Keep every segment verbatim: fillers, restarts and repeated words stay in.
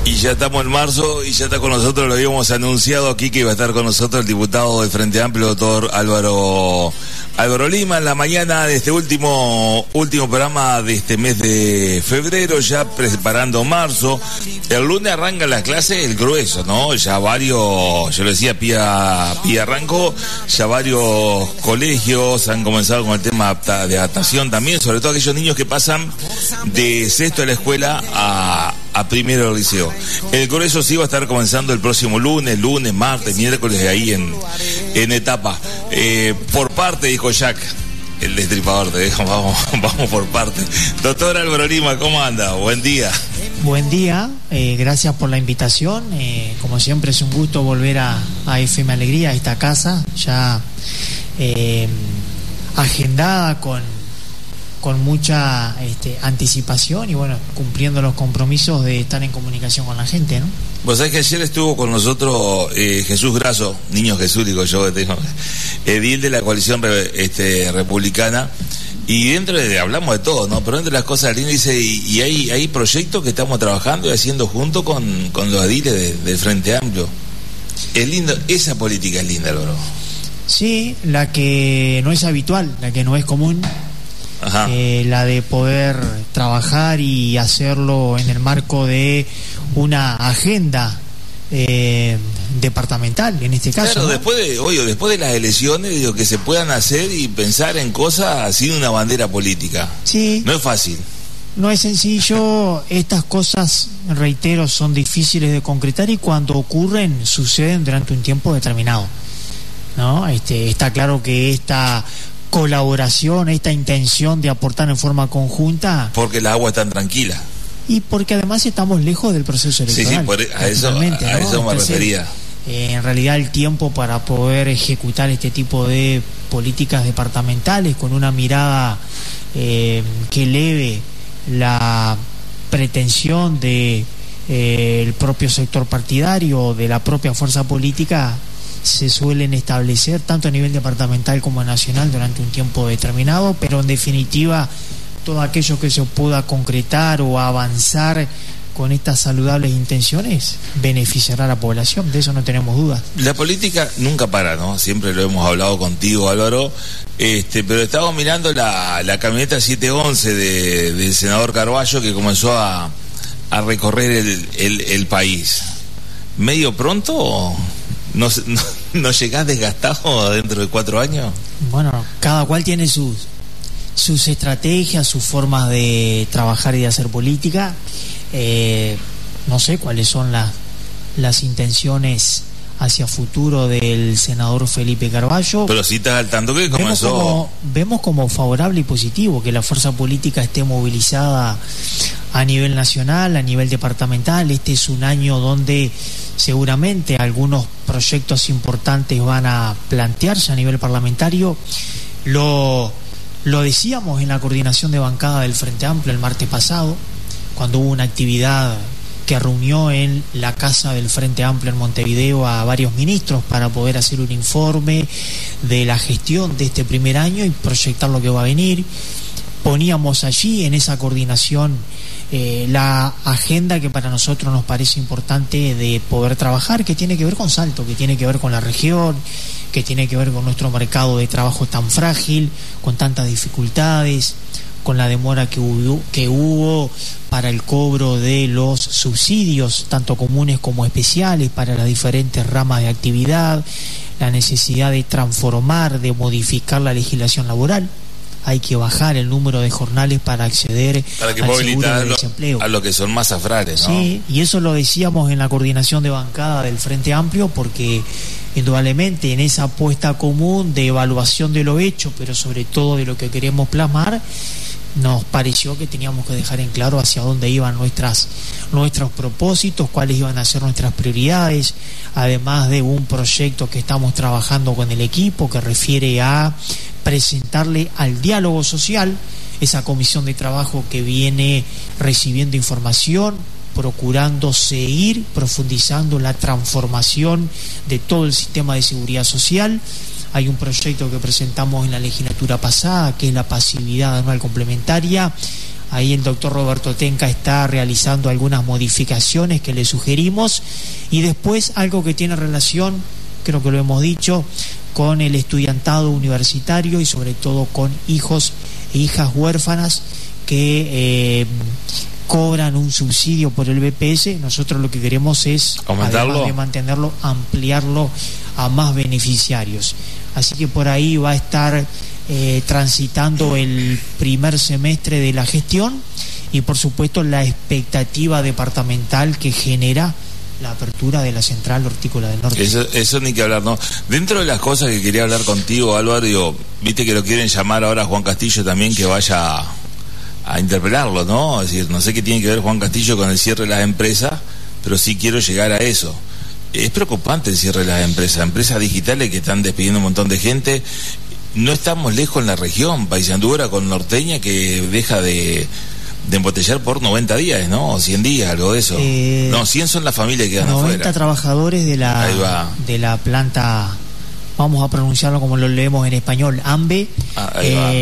Y ya estamos en marzo y ya está con nosotros, lo habíamos anunciado aquí que iba a estar con nosotros el diputado del Frente Amplio, doctor Álvaro Álvaro Lima, en la mañana de este último último programa de este mes de febrero, ya preparando marzo. El lunes arrancan las clases, el grueso, ¿no? Ya varios, yo lo decía, Pía, Pía arrancó, ya varios colegios han comenzado con el tema de adaptación también, sobre todo aquellos niños que pasan de sexto de la escuela a, a primero del liceo. El grueso sí va a estar comenzando el próximo lunes, lunes, martes, miércoles, de ahí en, en etapa. Eh, por parte, dijo Jack, el destripador, te dejo, vamos, vamos por parte. Doctor Álvaro Lima, ¿cómo anda? Buen día. Buen día, eh, gracias por la invitación. Eh, como siempre es un gusto volver a, a F M Alegría, a esta casa, ya eh, agendada con, con mucha este, anticipación y bueno, cumpliendo los compromisos de estar en comunicación con la gente, ¿no? Vos sabés que ayer estuvo con nosotros eh, Jesús Grasso, niño Jesús, digo yo, que tengo, edil de la coalición este, republicana, y dentro de, hablamos de todo, ¿no? Pero dentro de las cosas lindas dice, y, y hay, hay proyectos que estamos trabajando y haciendo junto con, con los ediles de, del Frente Amplio. Es lindo, esa política es linda, Álvaro. Sí, la que no es habitual, la que no es común. Ajá. Eh, la de poder trabajar y hacerlo en el marco de una agenda eh, departamental, en este caso. Claro, ¿no? después de, oye, después de las elecciones, digo, que se puedan hacer y pensar en cosas sin una bandera política. Sí. No es fácil. No es sencillo, estas cosas, reitero, son difíciles de concretar y cuando ocurren, suceden durante un tiempo determinado, ¿no? Este, está claro que esta colaboración, esta intención de aportar en forma conjunta, porque la agua es tan tranquila y porque además estamos lejos del proceso electoral. Sí, sí, por, a eso, a, ¿no? a eso me Entonces, refería. Eh, en realidad el tiempo para poder ejecutar este tipo de políticas departamentales con una mirada eh, que eleve la pretensión de eh, el propio sector partidario, de la propia fuerza política, se suelen establecer tanto a nivel departamental como nacional durante un tiempo determinado, pero en definitiva todo aquello que se pueda concretar o avanzar con estas saludables intenciones beneficiará a la población, de eso no tenemos dudas. La política nunca para, ¿no? Siempre lo hemos hablado contigo, Álvaro, este, pero estamos mirando la, la camioneta siete once de, del senador Carballo, que comenzó a, a recorrer el, el, el país. ¿Medio pronto o no, no, no llegás desgastado dentro de cuatro años? Bueno, cada cual tiene sus sus estrategias, sus formas de trabajar y de hacer política. Eh, no sé cuáles son las las intenciones hacia futuro del senador Felipe Carballo. Pero si estás al tanto que comenzó... Vemos como, vemos como favorable y positivo que la fuerza política esté movilizada a nivel nacional, a nivel departamental. Este es un año donde seguramente algunos proyectos importantes van a plantearse a nivel parlamentario. Lo, lo decíamos en la coordinación de bancada del Frente Amplio el martes pasado, cuando hubo una actividad que reunió en la casa del Frente Amplio en Montevideo a varios ministros para poder hacer un informe de la gestión de este primer año y proyectar lo que va a venir. Poníamos allí en esa coordinación eh, la agenda que para nosotros nos parece importante de poder trabajar, que tiene que ver con Salto, que tiene que ver con la región, que tiene que ver con nuestro mercado de trabajo tan frágil, con tantas dificultades, con la demora que hubo, que hubo para el cobro de los subsidios, tanto comunes como especiales, para las diferentes ramas de actividad, la necesidad de transformar, de modificar la legislación laboral. Hay que bajar el número de jornales para acceder para que al pueda seguro habilitar de desempleo. A lo que son masas frales, ¿no? Sí, y eso lo decíamos en la coordinación de bancada del Frente Amplio, porque indudablemente en esa apuesta común de evaluación de lo hecho, pero sobre todo de lo que queremos plasmar, nos pareció que teníamos que dejar en claro hacia dónde iban nuestras, nuestros propósitos, cuáles iban a ser nuestras prioridades, además de un proyecto que estamos trabajando con el equipo que refiere a presentarle al diálogo social, esa comisión de trabajo que viene recibiendo información, procurando seguir profundizando la transformación de todo el sistema de seguridad social. Hay un proyecto que presentamos en la legislatura pasada, que es la pasividad anual complementaria. Ahí el doctor Roberto Tenca está realizando algunas modificaciones que le sugerimos, y después algo que tiene relación, creo que lo hemos dicho, con el estudiantado universitario y sobre todo con hijos e hijas huérfanas que eh, cobran un subsidio por el B P S. Nosotros lo que queremos es, ¿aumentarlo? Además de mantenerlo, ampliarlo a más beneficiarios. Así que por ahí va a estar eh, transitando el primer semestre de la gestión, y por supuesto la expectativa departamental que genera la apertura de la Central Hortícola del Norte. Eso, eso ni que hablar, ¿no? Dentro de las cosas que quería hablar contigo, Álvaro, digo, viste que lo quieren llamar ahora a Juan Castillo también, que vaya a, a interpelarlo, ¿no? Es decir, no sé qué tiene que ver Juan Castillo con el cierre de las empresas, pero sí quiero llegar a eso. Es preocupante el cierre de las empresas, empresas digitales que están despidiendo un montón de gente. No estamos lejos en la región, Paysandú ahora con Norteña, que deja de, de embotellar por noventa días, ¿no? O cien días, algo de eso. Eh, no, cien son las familias que quedan noventa afuera. Trabajadores de la, de la planta, vamos a pronunciarlo como lo leemos en español, AMBE, ah,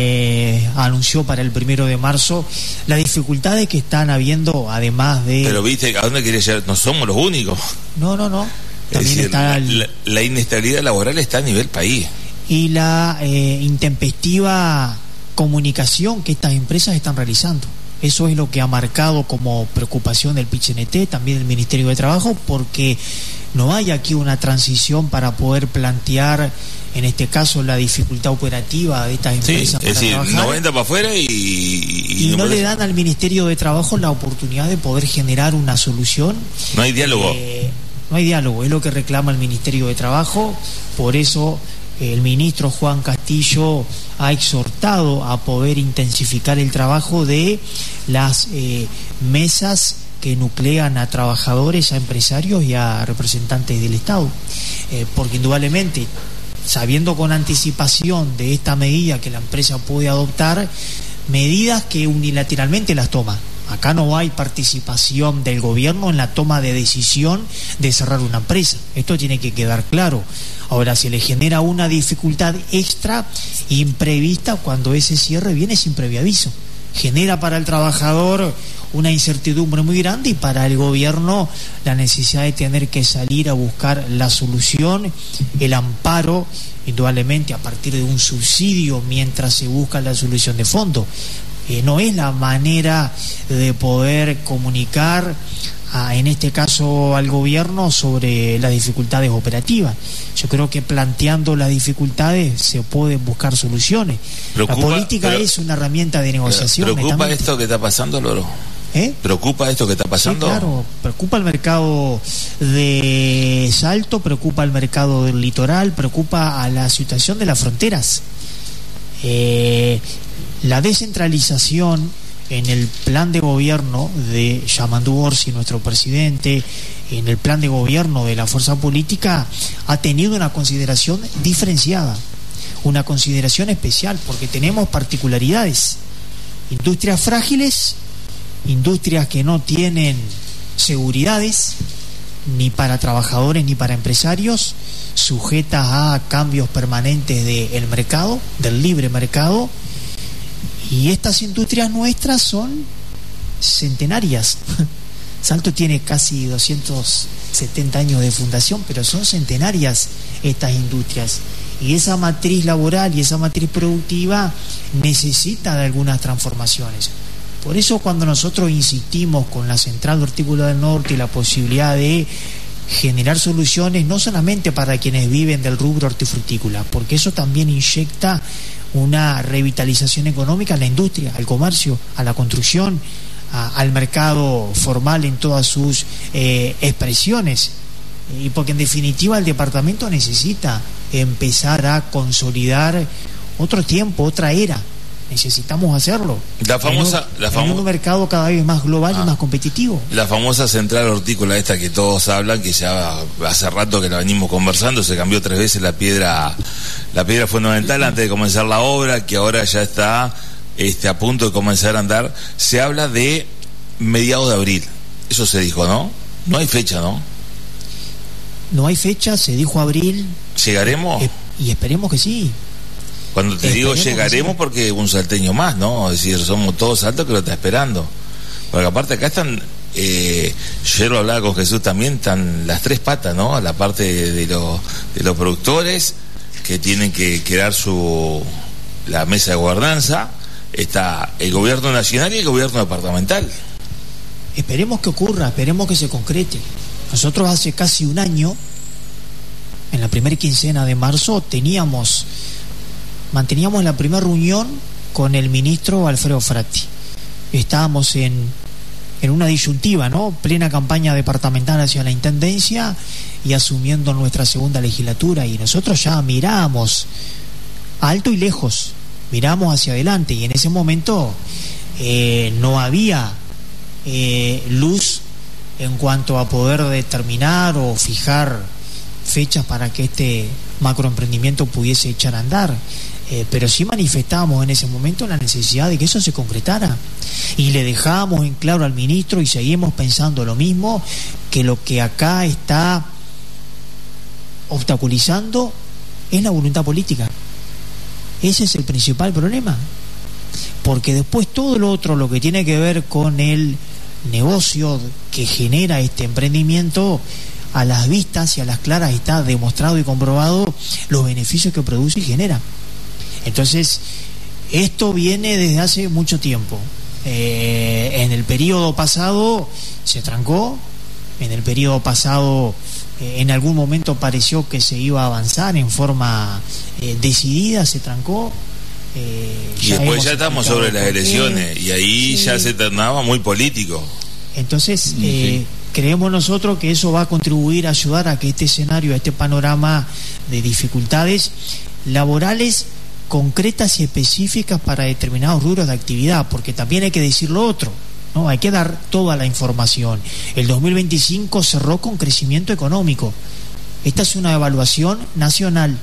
eh, anunció para el primero de marzo las dificultades que están habiendo, además de... Pero viste, ¿a dónde quería llegar? No somos los únicos. No, no, no. También es decir, está el... la, la inestabilidad laboral está a nivel país. Y la eh, intempestiva comunicación que estas empresas están realizando. Eso es lo que ha marcado como preocupación del P I C N T, también del Ministerio de Trabajo, porque no hay aquí una transición para poder plantear, en este caso, la dificultad operativa de estas empresas. Sí, es decir, trabajar. noventa para afuera y... Y, y no, no le dan al Ministerio de Trabajo la oportunidad de poder generar una solución. No hay diálogo. Eh, no hay diálogo, es lo que reclama el Ministerio de Trabajo. Por eso el ministro Juan Castillo ha exhortado a poder intensificar el trabajo de las eh, mesas que nuclean a trabajadores, a empresarios y a representantes del Estado, eh, porque indudablemente, sabiendo con anticipación de esta medida que la empresa puede adoptar, medidas que unilateralmente las toma. Acá no hay participación del gobierno en la toma de decisión de cerrar una empresa. Esto tiene que quedar claro. Ahora, se le genera una dificultad extra imprevista cuando ese cierre viene sin previo aviso. Genera para el trabajador una incertidumbre muy grande, y para el gobierno la necesidad de tener que salir a buscar la solución, el amparo, indudablemente a partir de un subsidio mientras se busca la solución de fondo. Eh, no es la manera de poder comunicar a, en este caso al gobierno sobre las dificultades operativas. Yo creo que planteando las dificultades se pueden buscar soluciones. Preocupa, la política pero, es una herramienta de negociación. ¿Preocupa esto que está pasando, Loro? ¿Eh? ¿Preocupa esto que está pasando? Sí, claro, preocupa el mercado de Salto, preocupa el mercado del litoral, preocupa a la situación de las fronteras. Eh, la descentralización en el plan de gobierno de Yamandú Orsi, nuestro presidente, en el plan de gobierno de la fuerza política, ha tenido una consideración diferenciada, una consideración especial, porque tenemos particularidades, industrias frágiles, industrias que no tienen seguridades ni para trabajadores ni para empresarios, sujetas a cambios permanentes del mercado, del libre mercado. Y estas industrias nuestras son centenarias. Salto tiene casi doscientos setenta años de fundación, pero son centenarias estas industrias. Y esa matriz laboral y esa matriz productiva necesita de algunas transformaciones. Por eso, cuando nosotros insistimos con la Central Hortícola del Norte y la posibilidad de generar soluciones no solamente para quienes viven del rubro hortifrutícola, porque eso también inyecta una revitalización económica a la industria, al comercio, a la construcción, a, al mercado formal en todas sus eh, expresiones, y porque en definitiva el departamento necesita empezar a consolidar otro tiempo, otra era. Necesitamos hacerlo. La famosa, en un, la famo- en un mercado cada vez más global ah, y más competitivo. La famosa central hortícola esta que todos hablan, que ya hace rato que la venimos conversando, se cambió tres veces la piedra, la piedra fundamental antes de comenzar la obra, que ahora ya está este, a punto de comenzar a andar. Se habla de mediados de abril. Eso se dijo, ¿no? No hay fecha, ¿no? No hay fecha, se dijo abril. ¿Llegaremos? Eh, y esperemos que sí. Cuando te digo llegaremos, porque un salteño más, ¿no? Es decir, somos todos saltos que lo está esperando. Porque aparte acá están, eh, yo lo hablaba con Jesús también, están las tres patas, ¿no? La parte de, de, los, de los productores que tienen que crear su la mesa de gobernanza, está el gobierno nacional y el gobierno departamental. Esperemos que ocurra, esperemos que se concrete. Nosotros hace casi un año, en la primera quincena de marzo, teníamos, manteníamos la primera reunión con el ministro Alfredo Fratti. Estábamos en, en una disyuntiva, ¿no? Plena campaña departamental hacia la intendencia y asumiendo nuestra segunda legislatura, y nosotros ya miramos alto y lejos, miramos hacia adelante, y en ese momento eh, no había eh, luz en cuanto a poder determinar o fijar fechas para que este macroemprendimiento pudiese echar a andar. Eh, pero sí manifestábamos en ese momento la necesidad de que eso se concretara, y le dejábamos en claro al ministro, y seguimos pensando lo mismo, que lo que acá está obstaculizando es la voluntad política. Ese es el principal problema, porque después todo lo otro, lo que tiene que ver con el negocio que genera este emprendimiento, a las vistas y a las claras está demostrado y comprobado los beneficios que produce y genera. Entonces, esto viene desde hace mucho tiempo. Eh, en el periodo pasado se trancó, en el periodo pasado eh, en algún momento pareció que se iba a avanzar en forma eh, decidida, se trancó. Eh, y después ya estamos sobre las elecciones, y ahí sí, ya se tornaba muy político. Entonces, sí. eh, creemos nosotros que eso va a contribuir a ayudar a que este escenario, a este panorama de dificultades laborales concretas y específicas para determinados rubros de actividad, porque también hay que decir lo otro, ¿no? Hay que dar toda la información. El dos mil veinticinco cerró con crecimiento económico. Esta es una evaluación nacional.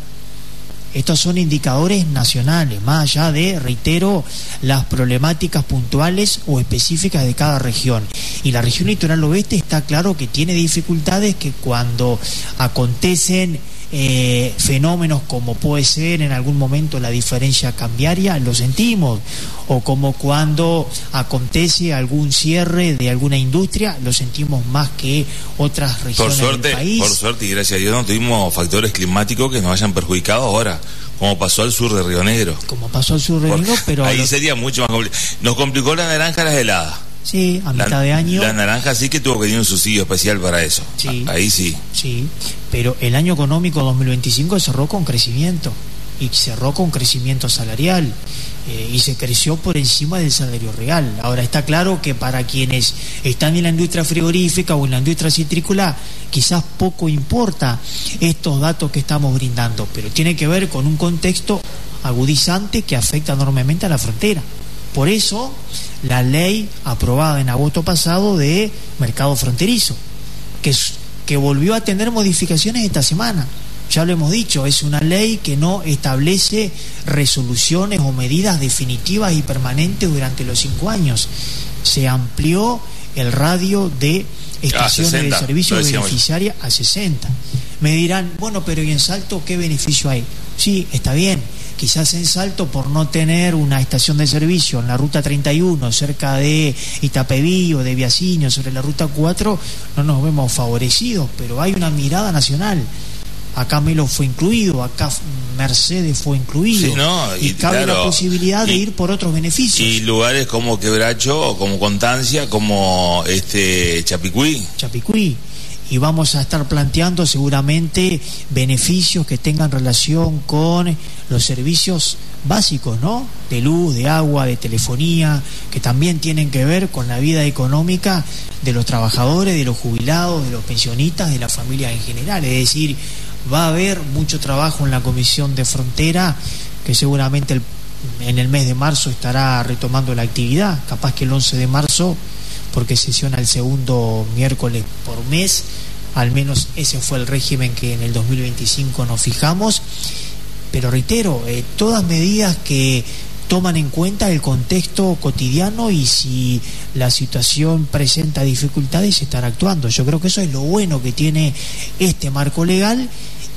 Estos son indicadores nacionales, más allá de, reitero, las problemáticas puntuales o específicas de cada región. Y la región litoral oeste está claro que tiene dificultades, que cuando acontecen eh, fenómenos como puede ser en algún momento la diferencia cambiaria, lo sentimos, o como cuando acontece algún cierre de alguna industria, lo sentimos más que otras regiones por suerte, del país. Por suerte y gracias a Dios no tuvimos factores climáticos que nos hayan perjudicado ahora, como pasó al sur de Río Negro. Como pasó al sur de Río Negro, pero... Ahí lo... sería mucho más complicado. Nos complicó la naranja las heladas. Sí, a mitad la, de año. La naranja sí que tuvo que tener un subsidio especial para eso. Sí, ahí sí. Sí, pero el año económico dos mil veinticinco cerró con crecimiento, y cerró con crecimiento salarial, eh, y se creció por encima del salario real. Ahora está claro que para quienes están en la industria frigorífica o en la industria citrícola, quizás poco importa estos datos que estamos brindando, pero tiene que ver con un contexto agudizante que afecta enormemente a la frontera. Por eso, la ley aprobada en agosto pasado de mercado fronterizo, que, que volvió a tener modificaciones esta semana. Ya lo hemos dicho, es una ley que no establece resoluciones o medidas definitivas y permanentes durante los cinco años. Se amplió el radio de estaciones sesenta, de servicio beneficiaria a sesenta. Me dirán, bueno, pero ¿y en Salto qué beneficio hay? Sí, está bien. Quizás en Salto, por no tener una estación de servicio en la ruta treinta y uno cerca de Itapeví o de Biasinho, sobre la ruta cuatro, no nos vemos favorecidos, pero hay una mirada nacional. Acá Melo fue incluido, acá Mercedes fue incluido, sí, no, y, y cabe claro, la posibilidad y, de ir por otros beneficios. Y lugares como Quebracho, como Constancia, como este Chapicuí. Chapicuí. Y vamos a estar planteando seguramente beneficios que tengan relación con los servicios básicos, ¿no? De luz, de agua, de telefonía, que también tienen que ver con la vida económica de los trabajadores, de los jubilados, de los pensionistas, de las familias en general. Es decir, va a haber mucho trabajo en la Comisión de Frontera, que seguramente el, en el mes de marzo estará retomando la actividad, capaz que el once de marzo, porque sesiona el segundo miércoles por mes, al menos ese fue el régimen que en el dos mil veinticinco nos fijamos. Pero reitero, eh, todas medidas que toman en cuenta el contexto cotidiano, y si la situación presenta dificultades, se estará actuando. Yo creo que eso es lo bueno que tiene este marco legal,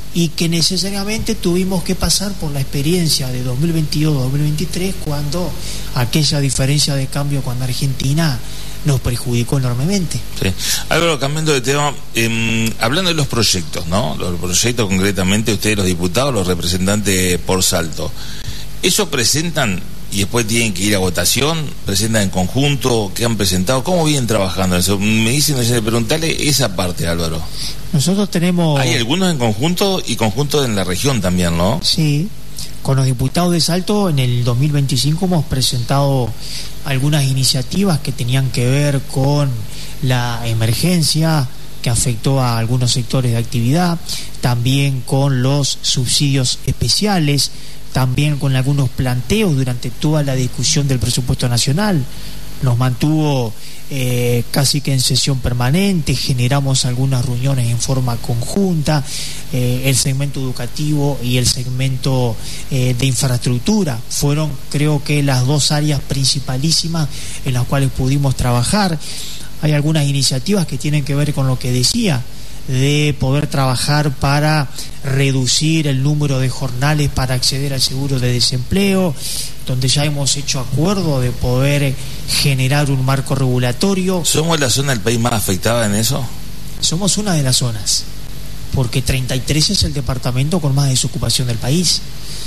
y que necesariamente tuvimos que pasar por la experiencia de dos mil veintidós dos mil veintitrés, cuando aquella diferencia de cambio con Argentina nos perjudicó enormemente. Sí. Álvaro, cambiando de tema, eh, hablando de los proyectos, ¿no? Los proyectos concretamente, ustedes los diputados, los representantes por Salto, ¿eso presentan y después tienen que ir a votación? ¿Presentan en conjunto? ¿Qué han presentado? ¿Cómo vienen trabajando eso? Me dicen, preguntarle esa parte, Álvaro. Nosotros tenemos... Hay algunos en conjunto y conjunto en la región también, ¿no? Sí, con los diputados de Salto en el dos mil veinticinco hemos presentado algunas iniciativas que tenían que ver con la emergencia que afectó a algunos sectores de actividad, también con los subsidios especiales, también con algunos planteos durante toda la discusión del presupuesto nacional. Nos mantuvo eh, casi que en sesión permanente, generamos algunas reuniones en forma conjunta, eh, el segmento educativo y el segmento eh, de infraestructura fueron, creo que, las dos áreas principalísimas en las cuales pudimos trabajar. Hay algunas iniciativas que tienen que ver con lo que decía, de poder trabajar para reducir el número de jornales para acceder al seguro de desempleo, donde ya hemos hecho acuerdo de poder generar un marco regulatorio. ¿Somos la zona del país más afectada en eso? Somos una de las zonas, porque treinta y tres es el departamento con más desocupación del país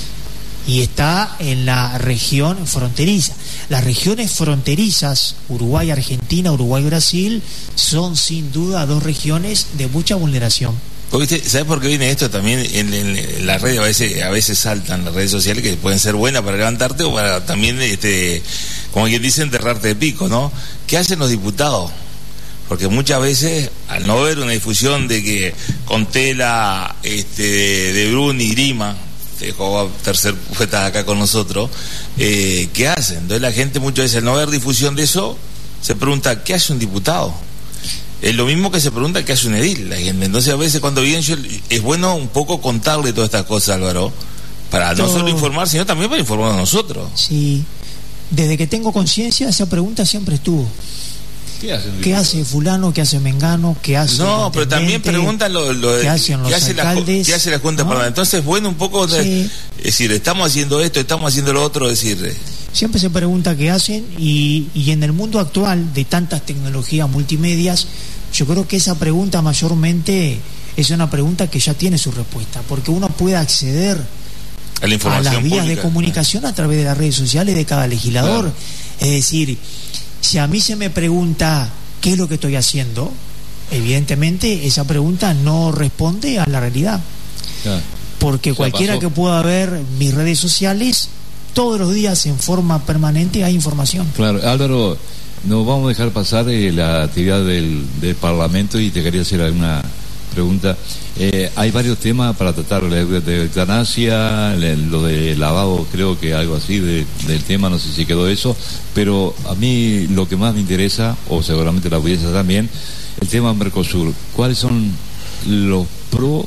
y está en la región fronteriza. Las regiones fronterizas, Uruguay, Argentina, Uruguay, Brasil, son sin duda dos regiones de mucha vulneración. ¿Sabes por qué viene esto también? En, en, en las redes a veces, a veces saltan las redes sociales que pueden ser buenas para levantarte o para también, este, como quien dice, enterrarte de pico, ¿no? ¿Qué hacen los diputados? Porque muchas veces, al no ver una difusión de que Contela, este, de Bruni y Grima, dejó tercer puesta acá con nosotros, eh, ¿qué hacen? Entonces la gente muchas veces, al no ver difusión de eso, se pregunta, ¿qué hace un diputado? Es lo mismo que se pregunta qué hace un edil, la gente. Entonces a veces cuando vienen, yo, es bueno un poco contarle todas estas cosas, Álvaro, para no solo informar, sino también para informar a nosotros. Sí, desde que tengo conciencia esa pregunta siempre estuvo. ¿Qué hace, ¿Qué hace fulano? ¿Qué hace mengano? ¿Qué hace? No, pero también preguntan lo, lo de, ¿qué hacen los ¿qué hace alcaldes? La, ¿Qué hace la Junta? ¿No? Entonces, bueno, un poco de, sí. Es decir, estamos haciendo esto, estamos haciendo lo otro, es decir... Siempre se pregunta qué hacen y, y en el mundo actual de tantas tecnologías multimedias, yo creo que esa pregunta mayormente es una pregunta que ya tiene su respuesta, porque uno puede acceder a, la información a las vías pública de comunicación a través de las redes sociales de cada legislador. Claro. Es decir, si a mí se me pregunta qué es lo que estoy haciendo, evidentemente esa pregunta no responde a la realidad. Claro. Porque cualquiera que pueda ver mis redes sociales, todos los días en forma permanente hay información. Claro, Álvaro, no vamos a dejar pasar eh, la actividad del, del Parlamento y te quería hacer alguna pregunta. Eh, hay varios temas para tratar, la de eutanasia, lo de lavado, creo que algo así de, del tema, no sé si quedó eso, pero a mí lo que más me interesa, o seguramente la audiencia también, el tema Mercosur. ¿Cuáles son los pro,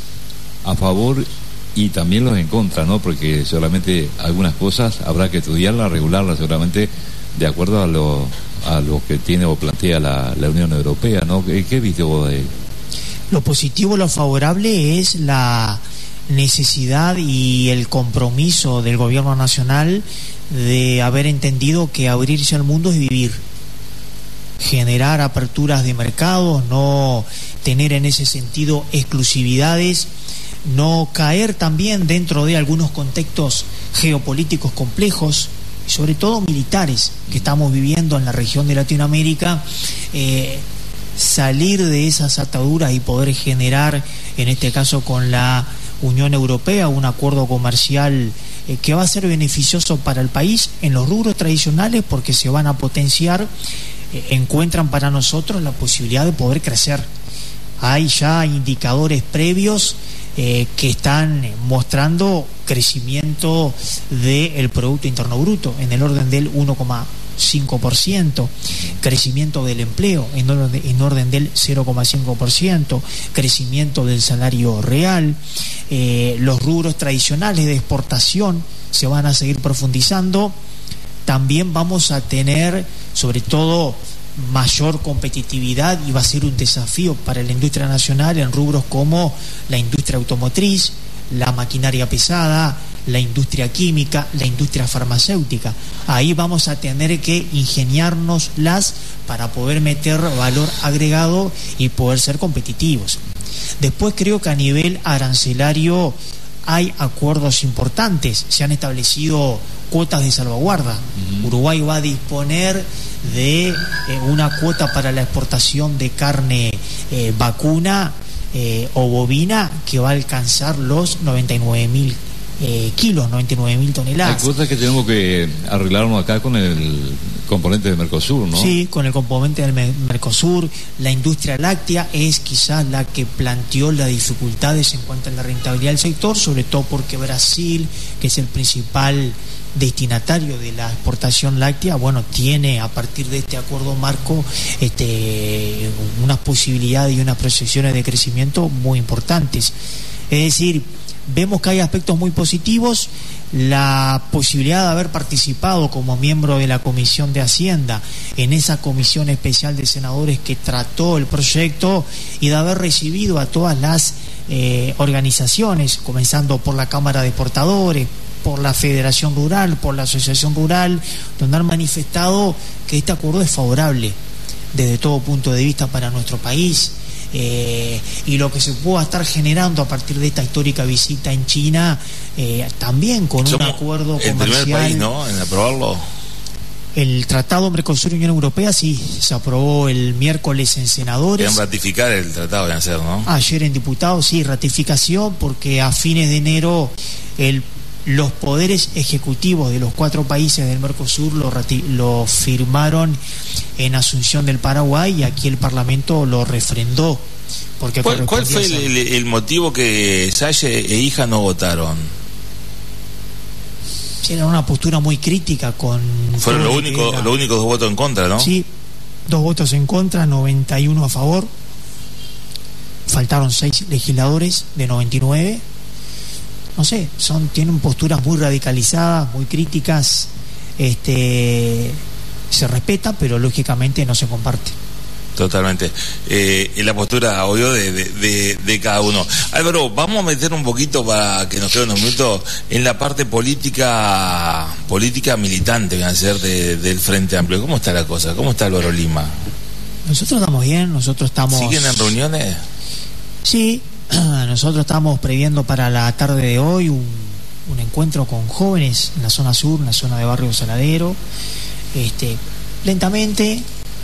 a favor y también los en contra, ¿no? Porque seguramente algunas cosas habrá que estudiarlas, regularlas, seguramente de acuerdo a lo, a lo que tiene o plantea la, la Unión Europea, ¿no? ¿Qué, qué viste vos de ahí? Lo positivo, lo favorable es la necesidad y el compromiso del gobierno nacional de haber entendido que abrirse al mundo es vivir, generar aperturas de mercados, no tener en ese sentido exclusividades, no caer también dentro de algunos contextos geopolíticos complejos y sobre todo militares que estamos viviendo en la región de Latinoamérica, eh, salir de esas ataduras y poder generar, en este caso con la Unión Europea, un acuerdo comercial eh, que va a ser beneficioso para el país en los rubros tradicionales, porque se van a potenciar, eh, encuentran para nosotros la posibilidad de poder crecer. Hay ya indicadores previos eh, que están mostrando crecimiento del Producto Interno Bruto en el orden del uno coma cinco por ciento, crecimiento del empleo en orden, en orden del cero coma cinco por ciento, crecimiento del salario real, eh, los rubros tradicionales de exportación se van a seguir profundizando. También vamos a tener, sobre todo mayor competitividad y va a ser un desafío para la industria nacional en rubros como la industria automotriz, la maquinaria pesada, la industria química, la industria farmacéutica. Ahí vamos a tener que ingeniárnoslas para poder meter valor agregado y poder ser competitivos. Después creo que a nivel arancelario hay acuerdos importantes, se han establecido cuotas de salvaguarda. Uh-huh. Uruguay va a disponer de eh, una cuota para la exportación de carne eh, vacuna eh, o bovina que va a alcanzar los noventa y nueve mil eh, kilos, noventa y nueve mil toneladas. Hay cosas que tenemos que arreglarnos acá con el componente de Mercosur, ¿no? Sí, con el componente del Mercosur. La industria láctea es quizás la que planteó las dificultades en cuanto a la rentabilidad del sector, sobre todo porque Brasil, que es el principal destinatario de la exportación láctea, bueno, tiene a partir de este acuerdo marco este, unas posibilidades y unas proyecciones de crecimiento muy importantes. Es decir, vemos que hay aspectos muy positivos. La posibilidad de haber participado como miembro de la Comisión de Hacienda en esa comisión especial de senadores que trató el proyecto y de haber recibido a todas las eh, organizaciones, comenzando por la Cámara de Exportadores, por la Federación Rural, por la Asociación Rural, donde han manifestado que este acuerdo es favorable desde todo punto de vista para nuestro país. Eh, y lo que se pueda estar generando a partir de esta histórica visita en China, eh, también con Somos un acuerdo el comercial. Primer país, ¿no?, en aprobarlo. El Tratado Mercosur-Unión Europea, sí, se aprobó el miércoles en senadores. Quieren ratificar el tratado, de hacer, ¿no? Ayer en diputados, sí, ratificación, porque a fines de enero el los poderes ejecutivos de los cuatro países del Mercosur lo, rati- lo firmaron en Asunción del Paraguay y aquí el Parlamento lo refrendó. Porque ¿Cuál, ¿Cuál fue el, el, el motivo que Salle e hija no votaron? Sí, era una postura muy crítica con... Fueron lo único, los únicos dos votos en contra, ¿no? Sí, dos votos en contra, noventa y uno a favor. Faltaron seis legisladores de noventa y nueve. No sé, son tienen posturas muy radicalizadas, muy críticas, este se respeta, pero lógicamente no se comparte. Totalmente. Eh, en la postura, obvio, de, de, de, de cada uno. Álvaro, vamos a meter un poquito, para que nos queden unos minutos, en la parte política política militante, van a ser de, del Frente Amplio. ¿Cómo está la cosa? ¿Cómo está Álvaro Lima? Nosotros estamos bien, nosotros estamos... ¿Siguen en reuniones? Sí. Nosotros estamos previendo para la tarde de hoy un, un encuentro con jóvenes en la zona sur, en la zona de Barrio Saladero, este, lentamente,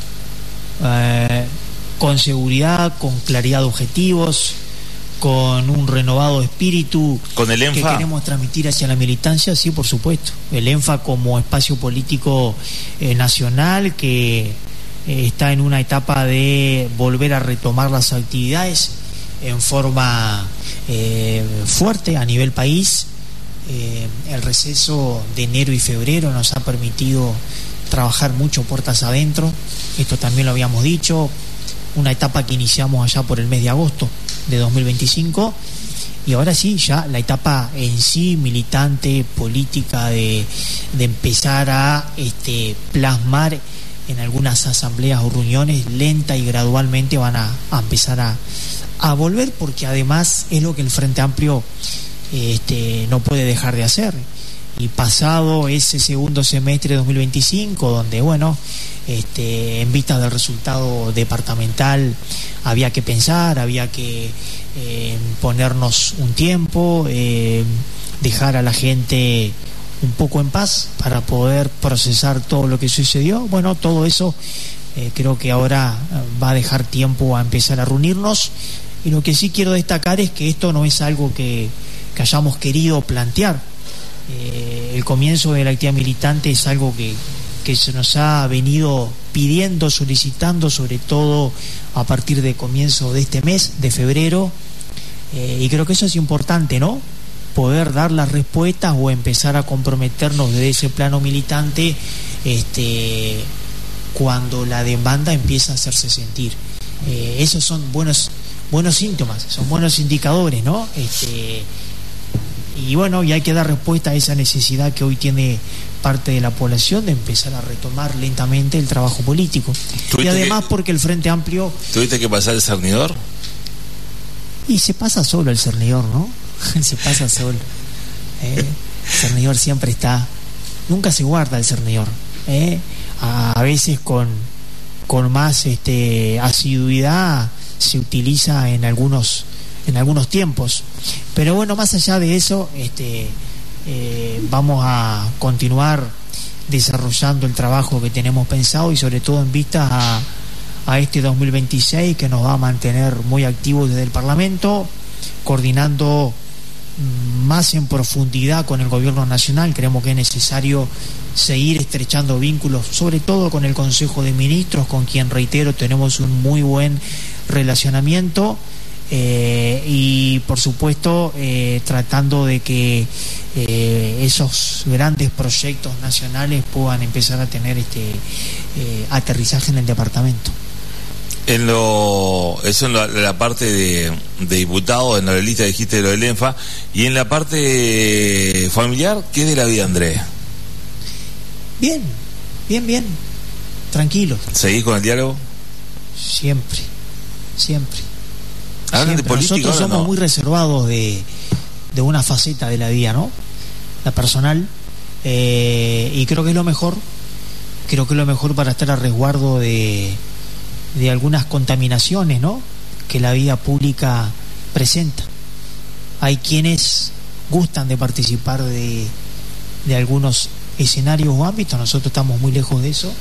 eh, con seguridad, con claridad de objetivos, con un renovado espíritu con el ENFA que queremos transmitir hacia la militancia. Sí, por supuesto, el ENFA como espacio político eh, nacional que eh, está en una etapa de volver a retomar las actividades en forma eh, fuerte a nivel país. Eh, el receso de enero y febrero nos ha permitido trabajar mucho puertas adentro, esto también lo habíamos dicho, una etapa que iniciamos allá por el mes de agosto de dos mil veinticinco, y ahora sí, ya la etapa en sí militante, política, de, de empezar a este, plasmar en algunas asambleas o reuniones, lenta y gradualmente van a, a empezar a a volver, porque además es lo que el Frente Amplio este, no puede dejar de hacer. Y pasado ese segundo semestre de dos mil veinticinco, donde bueno, este, en vista del resultado departamental había que pensar, había que eh, ponernos un tiempo, eh, dejar a la gente un poco en paz para poder procesar todo lo que sucedió. Bueno, todo eso eh, creo que ahora va a dejar tiempo a empezar a reunirnos. Y lo que sí quiero destacar es que esto no es algo que, que hayamos querido plantear. Eh, el comienzo de la actividad militante es algo que, que se nos ha venido pidiendo, solicitando, sobre todo a partir de comienzo de este mes, de febrero. Eh, y creo que eso es importante, ¿no? Poder dar las respuestas o empezar a comprometernos desde ese plano militante este, cuando la demanda empieza a hacerse sentir. Eh, esos son buenos... buenos síntomas, son buenos indicadores, ¿no? Este, y bueno, y hay que dar respuesta a esa necesidad que hoy tiene parte de la población de empezar a retomar lentamente el trabajo político. Y además que, porque el Frente Amplio... ¿Tuviste que pasar el cernidor? Y se pasa solo el cernidor, ¿no? Se pasa solo. Eh, el cernidor siempre está... Nunca se guarda el cernidor. Eh, a, a veces con, con más este, asiduidad se utiliza en algunos, en algunos tiempos. Pero bueno, más allá de eso, este, eh, vamos a continuar desarrollando el trabajo que tenemos pensado y sobre todo en vista a, a este dos mil veintiséis, que nos va a mantener muy activos desde el Parlamento, coordinando más en profundidad con el gobierno nacional. Creemos que es necesario seguir estrechando vínculos, sobre todo con el Consejo de Ministros, con quien, reitero, tenemos un muy buen relacionamiento, eh, y por supuesto eh, tratando de que eh, esos grandes proyectos nacionales puedan empezar a tener este eh, aterrizaje en el departamento. En lo, eso en la, la parte de, de diputados, en la lista dijiste lo del ENFA, y en la parte familiar, ¿qué de la vida, Andrés? Bien, bien, bien, tranquilo. ¿Seguís con el diálogo? Siempre, siempre. ¿Hablan de política? Nosotros somos no? muy reservados de, de una faceta de la vida, ¿no? La personal, eh, y creo que es lo mejor, creo que es lo mejor para estar a resguardo de... de algunas contaminaciones, ¿no?, que la vida pública presenta. Hay quienes gustan de participar de, de algunos escenarios o ámbitos. Nosotros estamos muy lejos de eso,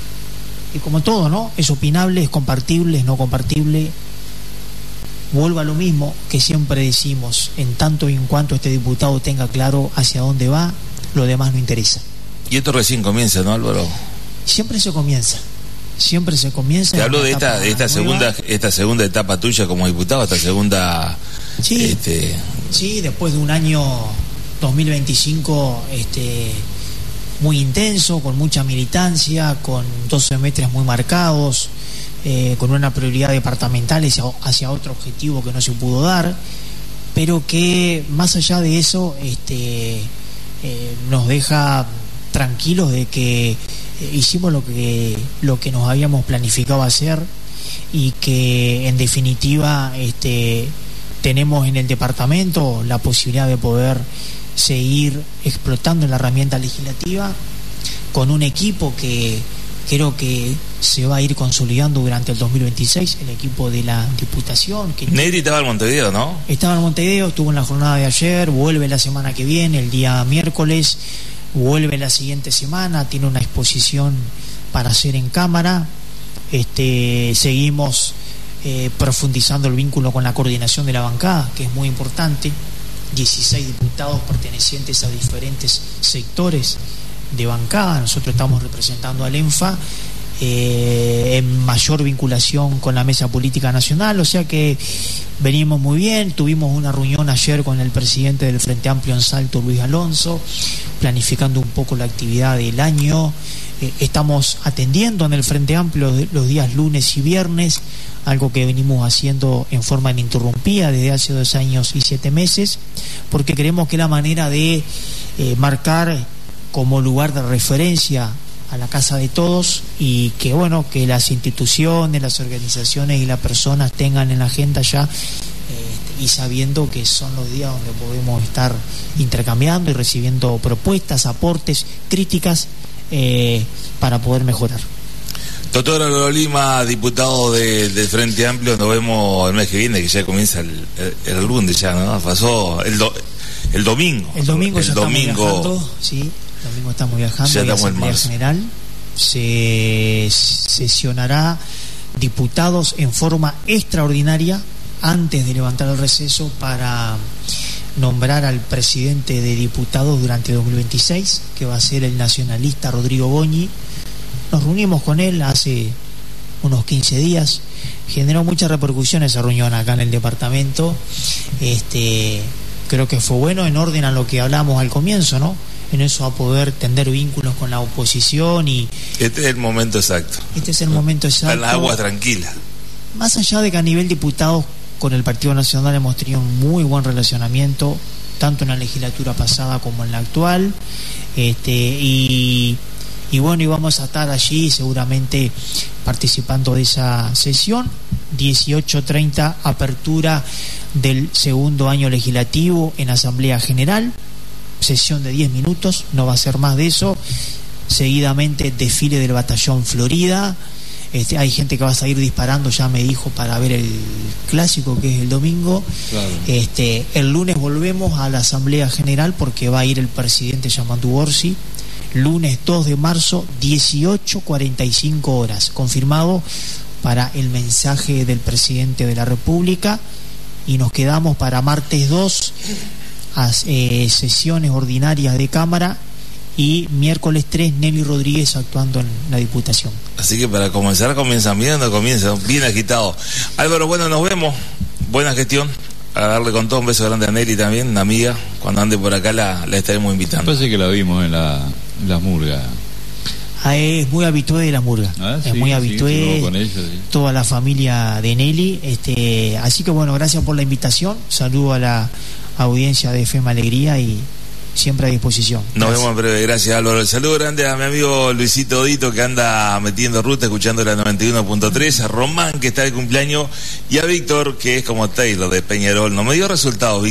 y como todo, ¿no?, es opinable, es compartible, es no compartible. Vuelvo a lo mismo que siempre decimos: en tanto y en cuanto este diputado tenga claro hacia dónde va, lo demás no interesa. Y esto recién comienza, ¿no, Álvaro? Siempre se comienza. Siempre se comienza. Te hablo de esta, de esta segunda, esta segunda etapa tuya como diputado, esta segunda. Sí, este... sí, después de un año dos mil veinticinco este, muy intenso, con mucha militancia, con dos semestres muy marcados, eh, con una prioridad departamental hacia, hacia otro objetivo que no se pudo dar, pero que más allá de eso, este, eh, nos deja tranquilos de que hicimos lo que lo que nos habíamos planificado hacer, y que en definitiva este tenemos en el departamento la posibilidad de poder seguir explotando la herramienta legislativa con un equipo que creo que se va a ir consolidando durante el dos mil veintiséis, el equipo de la Diputación. Que Negri estaba en Montevideo, ¿no? Estaba en Montevideo, estuvo en la jornada de ayer, vuelve la semana que viene, el día miércoles, vuelve la siguiente semana, tiene una exposición para hacer en Cámara. Este, seguimos eh, profundizando el vínculo con la coordinación de la bancada, que es muy importante. dieciséis diputados pertenecientes a diferentes sectores de bancada. Nosotros estamos representando al ENFA eh, en mayor vinculación con la mesa política nacional, o sea que venimos muy bien. Tuvimos una reunión ayer con el presidente del Frente Amplio en Salto, Luis Alonso, planificando un poco la actividad del año. Eh, estamos atendiendo en el Frente Amplio los días lunes y viernes, algo que venimos haciendo en forma ininterrumpida desde hace dos años y siete meses, porque creemos que la manera de eh, marcar como lugar de referencia a la casa de todos, y que bueno, que las instituciones, las organizaciones y las personas tengan en la agenda ya, eh, y sabiendo que son los días donde podemos estar intercambiando y recibiendo propuestas, aportes, críticas, eh, para poder mejorar. Doctor Álvaro Lima, diputado de, del Frente Amplio, nos vemos el mes que viene, que ya comienza el, el, el lunes ya, ¿no? Pasó el, do, el domingo. El domingo el ya domingo, estamos viajando, sí, el domingo estamos viajando. Ya estamos en Asamblea General. Se sesionará diputados en forma extraordinaria antes de levantar el receso para nombrar al presidente de diputados durante dos mil veintiséis, que va a ser el nacionalista Rodrigo Boñi. Nos reunimos con él hace unos quince días, generó mucha repercusión esa reunión acá en el departamento. Este, creo que fue bueno, en orden a lo que hablamos al comienzo, ¿no? En eso, a poder tender vínculos con la oposición. Y este es el momento exacto. Este es el momento exacto. El agua tranquila. Más allá de que a nivel diputados con el Partido Nacional hemos tenido un muy buen relacionamiento, tanto en la legislatura pasada como en la actual. Este, y, y bueno, y vamos a estar allí seguramente participando de esa sesión. dieciocho treinta, apertura del segundo año legislativo en Asamblea General, sesión de diez minutos, no va a ser más de eso. Seguidamente desfile del Batallón Florida. Este, hay gente que va a salir disparando, ya me dijo, para ver el clásico que es el domingo. Claro. Este, el lunes volvemos a la Asamblea General porque va a ir el presidente Yamandu Orsi. Lunes dos de marzo, dieciocho cuarenta y cinco horas, confirmado para el mensaje del presidente de la República. Y nos quedamos para martes dos, a, eh, sesiones ordinarias de Cámara, y miércoles tres, Nelly Rodríguez actuando en la Diputación. Así que para comenzar, comienzan bien, no comienzan bien agitado. Álvaro, bueno, nos vemos. Buena gestión. A darle con todo un beso grande a Nelly también, una amiga. Cuando ande por acá la, la estaremos invitando. Parece que la vimos en la, en la murga. Ah, es muy habitué de la murga. Ah, es sí, muy habitué. Sí, ella, sí. Toda la familia de Nelly. Este, así que bueno, gracias por la invitación. Saludo a la audiencia de F M Alegría y siempre a disposición. Nos gracias. Vemos en breve, gracias Álvaro. El saludo grande a mi amigo Luisito Odito, que anda metiendo ruta escuchando la noventa y uno punto tres, a Román, que está de cumpleaños, y a Víctor, que es como Taylor de Peñarol. No me dio resultados,